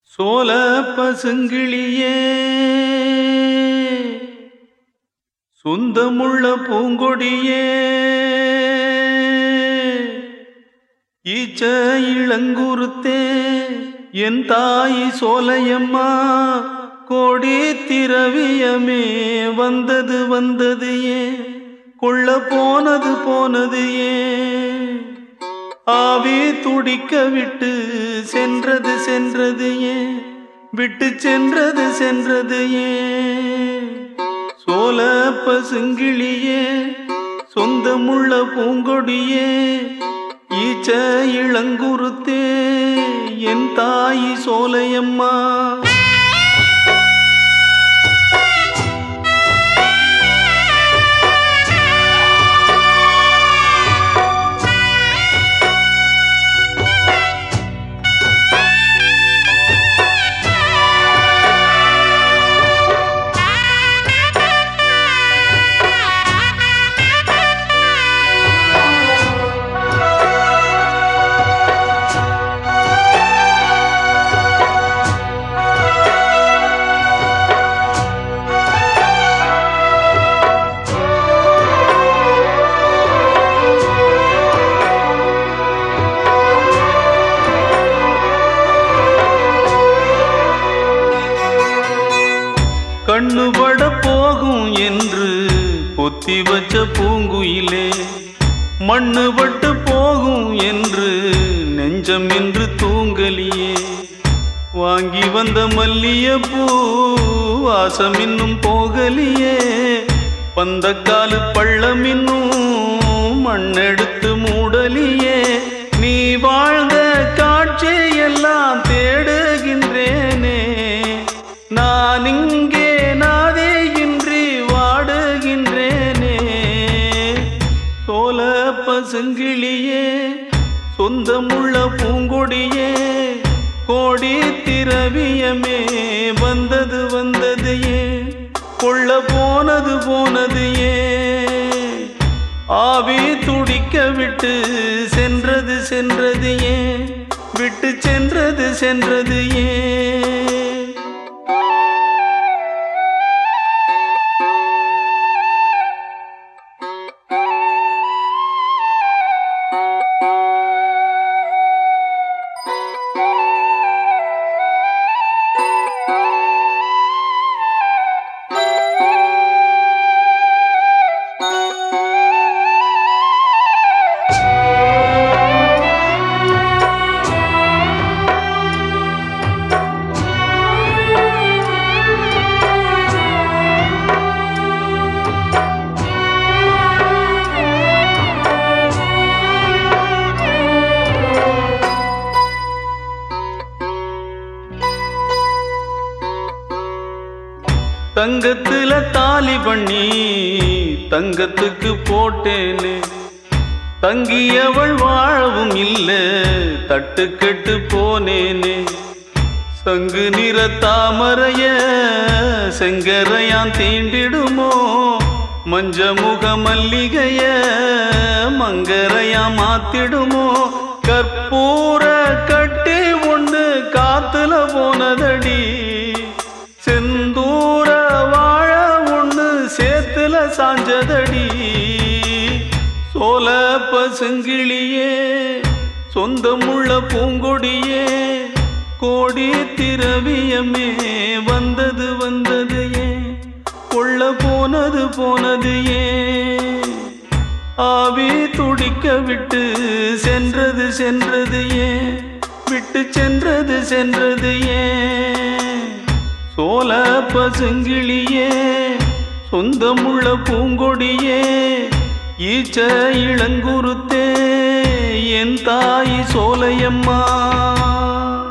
சோல பசுங்கிளியே சொந்தமுள்ள பூங்கொடியே ஈச்ச இளங்குருத்தே என் தாய் சோலையம்மா கோடி திரவியமே வந்தது வந்தது ஏன் கொள்ள போனது போனது ஏன் ஆவி துடிக்க விட்டு சென்றது சென்றது ஏன் விட்டு சென்றது சென்றது ஏன் சோல பசுங்கிளியே சொந்தமுள்ள பூங்கொடியே ஈச்ச இளங்குருத்தே என் தாய் சோலையம்மா கண்ணுபட போகும் என்று பொத்தி வச்ச பூங்குயிலே மண்ணுபட்டு போகும் என்று நெஞ்சம் என்று தூங்கலியே வாங்கி வந்த மல்லியப்பூ வாசம் இன்னும் போகலியே பந்தக்காலு பள்ளம் இன்னும் மண்ணெடுத்து மூடலியே நீ வாழ்ந்த காட்சியெல்லாம் தேடுகின்றேனே நான் இங்கே சோல பசுங்கிளியே சொந்தமுள்ள பூங்கொடியே கோடி திரவியமே வந்தது வந்தது ஏன் கொள்ள போனது போனது ஏன் ஆவி துடிக்க விட்டு சென்றது சென்றது ஏன் விட்டு சென்றது சென்றது ஏன் தங்கத்துல தாலி பண்ணி தங்கத்துக்கு போட்டேனே தங்கியவள் வாழவும் இல்ல தட்டு கெட்டு போனேனே சங்கு நிற தாமரைய செங்கரையான் தீண்டிடுமோ மஞ்ச முக மல்லிகைய மங்கரையா மாத்திடுமோ கற்பூர கட்டி ஒண்ணு காத்துல போனதடி செந்தூர வாழ ஒண்ணு சேத்துல சாஞ்சதடி சோல பசுங்கிளியே சொந்தமுள்ள பூங்கொடியே கோடி திரவியமே வந்தது வந்தது ஏன் கொள்ள போனது போனது ஏன் ஆவி துடிக்க விட்டு சென்றது சென்றது ஏன் விட்டு சென்றது சென்றது ஏன் சோல பசுங்கிளியே சொந்தமுள்ள பூங்கொடியே ஈச்ச இளங்குருத்தே என் தாய் சோலையம்மா